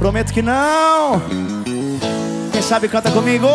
prometo que não. Quem sabe canta comigo.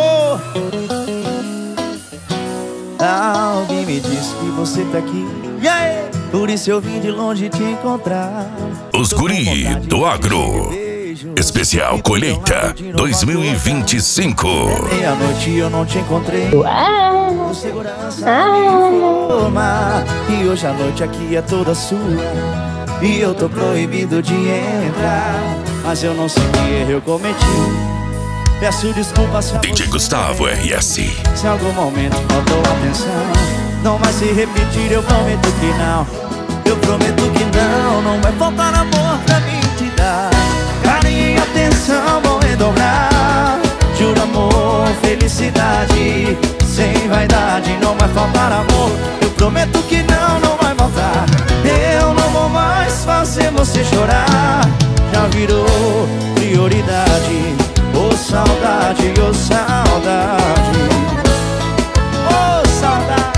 Alguém me disse que você tá aqui, yeah! Por isso eu vim de longe te encontrar. Os Guri do Agro, especial colheita 2025. Meia-noite eu não te encontrei. O segurança me informa que hoje a noite aqui é toda sua e eu tô proibido de entrar. Mas eu não sei que erro eu cometi. Peço desculpas se DJ Gustavo RS. Se em algum momento faltou atenção, não vai se repetir, eu prometo que não. Eu prometo que não, não vai faltar amor pra mim te dar. Carinho e atenção vão redobrar. Juro amor, felicidade, sem vaidade, não vai faltar amor. Eu prometo que não, não vai faltar. Eu não vou mais fazer você chorar. Já virou prioridade. Ô saudade, ô saudade, ô saudade.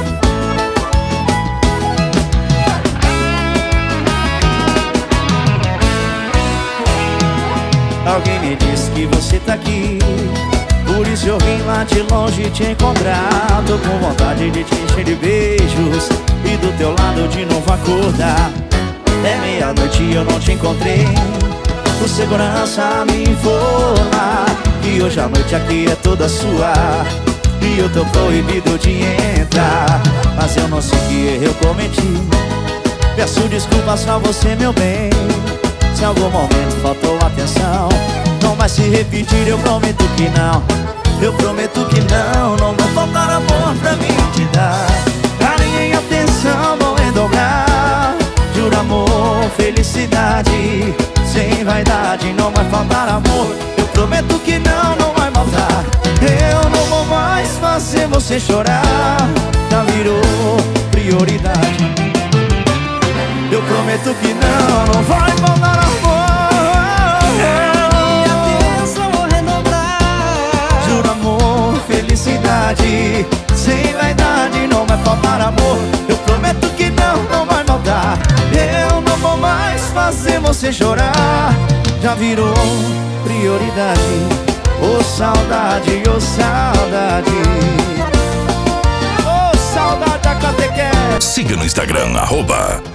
Alguém me disse que você tá aqui, por isso eu vim lá de longe te encontrar. Tô com vontade de te encher de beijos e do teu lado de novo acordar. É meia-noite e eu não te encontrei. O segurança me informa que hoje a noite aqui é toda sua e eu tô proibido de entrar. Mas eu não sei que erro eu cometi. Peço desculpas pra você, meu bem. Se em algum momento faltou atenção, não vai se repetir, eu prometo que não. Eu prometo que não, não vai faltar amor pra mim te dar. Carinho e atenção vão redobrar. Juro amor, felicidade, sem vaidade, não vai faltar amor. Eu prometo que não, não vai faltar. Eu não vou mais fazer você chorar. Já virou prioridade. Eu prometo que não, não vai faltar amor. E atenção vou redobrar. Juro amor, felicidade, sem vaidade, não vai faltar amor. Eu prometo que não, não vai faltar. Eu não vou mais fazer você chorar. Já virou prioridade. Ô saudade, ô saudade, ô saudade da catequese. Siga no Instagram,